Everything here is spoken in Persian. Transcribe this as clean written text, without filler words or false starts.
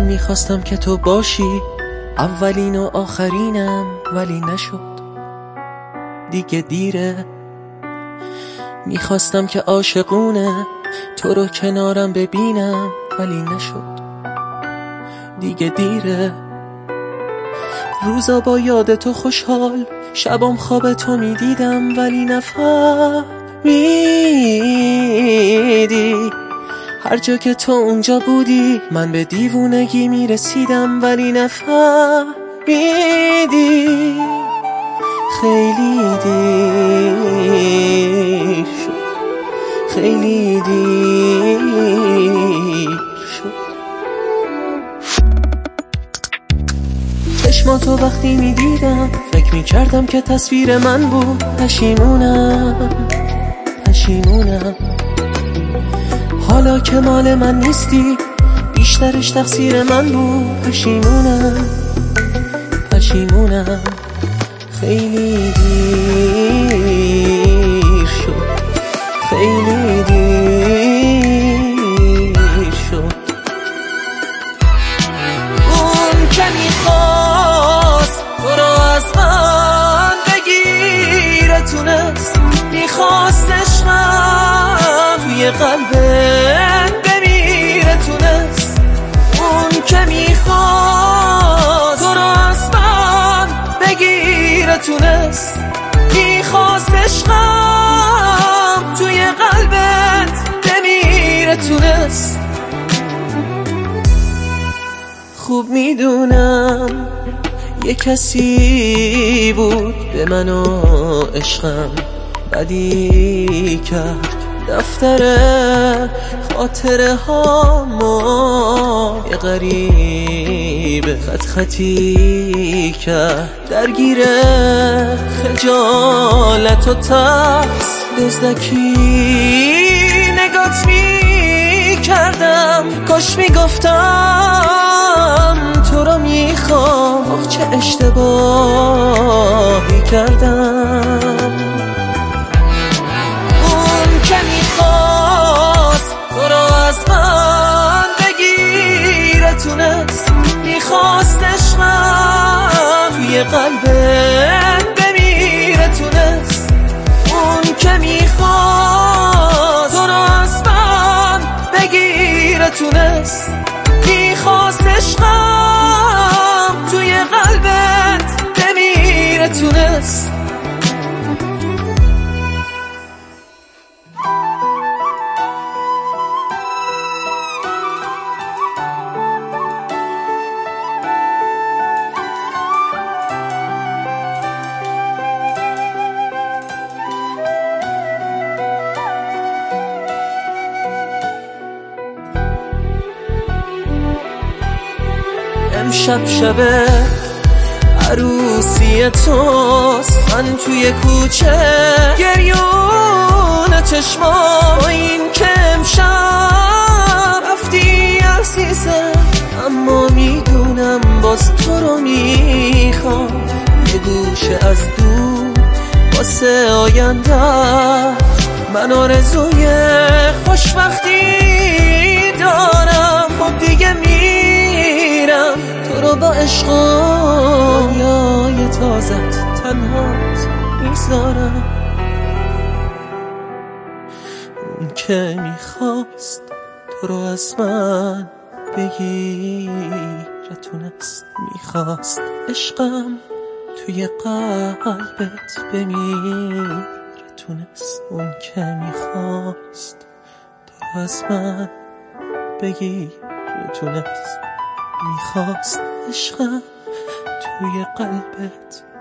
میخواستم که تو باشی اولین و آخرینم، ولی نشد، دیگه دیره. میخواستم که عاشقونه تو رو کنارم ببینم، ولی نشد، دیگه دیره. روزا با یاد تو خوشحال، شبام خواب تو میدیدم، ولی نفهمیدی. هر جا که تو اونجا بودی من به دیوونگی میرسیدم، ولی نفهمیدی. خیلی دیر شد، خیلی دیر شد. چشماتو وقتی میدیدم فکر میکردم که تصویر من بود. پشیمونم حالا که مال من نیستی، بیشترش تقصیر من بود. پشیمونم خیلی دیر شد، خیلی دیر شد. اون که میخواست تو رو از من بگیره تونست، میخواست عشقم توی قلبت بمیره تونست. اون که میخواست تو رو از من بگیره تونست، میخواست عشقم توی قلبت بمیره تونست. خوب میدونم یه کسی بود به من و عشقم بدی کرد، دفتر خاطره ها ما یه غریب خطی کرد. درگیر خجالت و ترس دزدکی نگات می کردم، کاش می گفتم تو رو می خوام، آخ چه اشتباهی کردم. اون که میخواست تو رو از من بگیره تونست، میخواست عشقم توی قلبت بمیره تونست. اون که میخواست تو رو از من بگیره تونست، میخواست عشقم توی قلبت بمیره تونست. امشب شب عروسی توست، من توی کوچه گریون چشما، با این که امشب رفتی عزیزم، اما میدونم باز تو رو میخوام. یه گوشه از دور واسه آینده من آرزوی خوشبختی دارم. خب دیگه میرم تو رو با عشق و دنیای تازت تنهات میذارم. اون که میخواست تو رو از من بگیره تونست، میخواست عشقم توی قلبت بمیره تونست. اون که میخواست تو رو از من بگیره تونست، میخواست عشقم توی قلبت